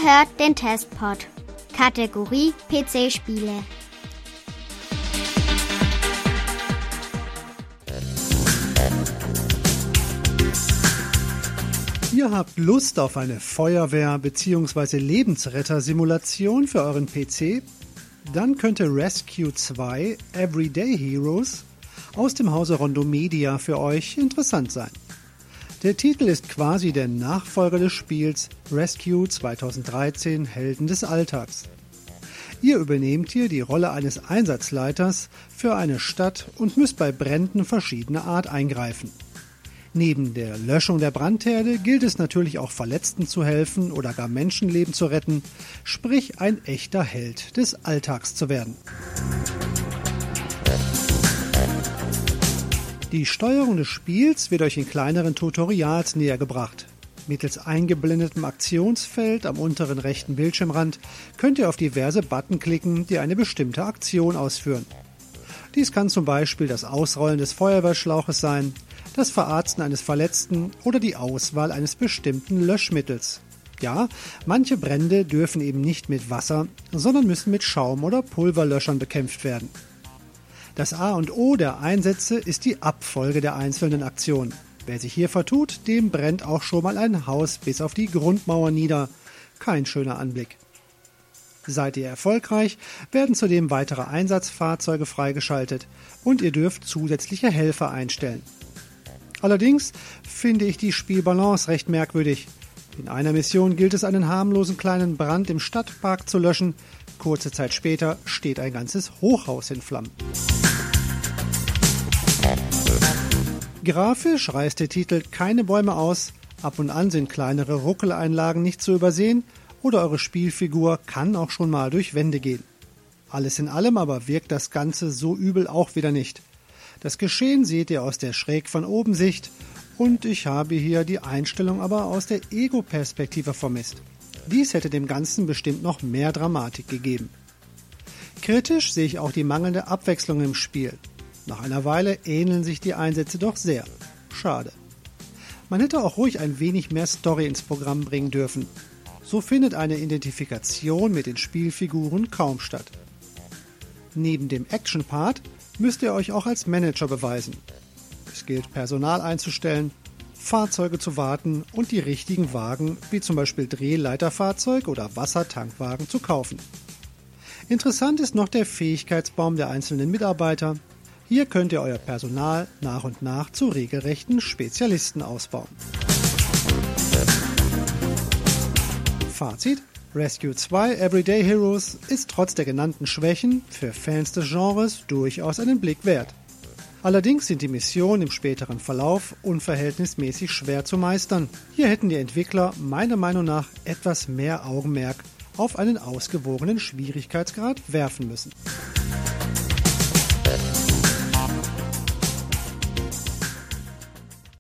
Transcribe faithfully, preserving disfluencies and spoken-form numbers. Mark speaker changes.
Speaker 1: hört den Testpod. Kategorie P C-Spiele.
Speaker 2: Ihr habt Lust auf eine Feuerwehr- bzw. Lebensretter-Simulation für euren P C? Dann könnte Rescue zwei Everyday Heroes aus dem Hause Rondo Media für euch interessant sein. Der Titel ist quasi der Nachfolger des Spiels Rescue zweitausenddreizehn Helden des Alltags. Ihr übernehmt hier die Rolle eines Einsatzleiters für eine Stadt und müsst bei Bränden verschiedener Art eingreifen. Neben der Löschung der Brandherde gilt es natürlich auch Verletzten zu helfen oder gar Menschenleben zu retten, sprich ein echter Held des Alltags zu werden. Die Steuerung des Spiels wird euch in kleineren Tutorials näher gebracht. Mittels eingeblendetem Aktionsfeld am unteren rechten Bildschirmrand könnt ihr auf diverse Button klicken, die eine bestimmte Aktion ausführen. Dies kann zum Beispiel das Ausrollen des Feuerwehrschlauches sein, das Verarzten eines Verletzten oder die Auswahl eines bestimmten Löschmittels. Ja, manche Brände dürfen eben nicht mit Wasser, sondern müssen mit Schaum- oder Pulverlöschern bekämpft werden. Das A und O der Einsätze ist die Abfolge der einzelnen Aktionen. Wer sich hier vertut, dem brennt auch schon mal ein Haus bis auf die Grundmauer nieder. Kein schöner Anblick. Seid ihr erfolgreich, werden zudem weitere Einsatzfahrzeuge freigeschaltet und ihr dürft zusätzliche Helfer einstellen. Allerdings finde ich die Spielbalance recht merkwürdig. In einer Mission gilt es, einen harmlosen kleinen Brand im Stadtpark zu löschen. Kurze Zeit später steht ein ganzes Hochhaus in Flammen. Grafisch reißt der Titel keine Bäume aus, ab und an sind kleinere Ruckeleinlagen nicht zu übersehen oder eure Spielfigur kann auch schon mal durch Wände gehen. Alles in allem aber wirkt das Ganze so übel auch wieder nicht. Das Geschehen seht ihr aus der schräg von oben Sicht und ich habe hier die Einstellung aber aus der Ego-Perspektive vermisst. Dies hätte dem Ganzen bestimmt noch mehr Dramatik gegeben. Kritisch sehe ich auch die mangelnde Abwechslung im Spiel. Nach einer Weile ähneln sich die Einsätze doch sehr. Schade. Man hätte auch ruhig ein wenig mehr Story ins Programm bringen dürfen. So findet eine Identifikation mit den Spielfiguren kaum statt. Neben dem Action-Part müsst ihr euch auch als Manager beweisen. Es gilt, Personal einzustellen, Fahrzeuge zu warten und die richtigen Wagen, wie zum Beispiel Drehleiterfahrzeug oder Wassertankwagen, zu kaufen. Interessant ist noch der Fähigkeitsbaum der einzelnen Mitarbeiter. Hier könnt ihr euer Personal nach und nach zu regelrechten Spezialisten ausbauen. Fazit: Rescue zwei Everyday Heroes ist trotz der genannten Schwächen für Fans des Genres durchaus einen Blick wert. Allerdings sind die Missionen im späteren Verlauf unverhältnismäßig schwer zu meistern. Hier hätten die Entwickler meiner Meinung nach etwas mehr Augenmerk auf einen ausgewogenen Schwierigkeitsgrad werfen müssen.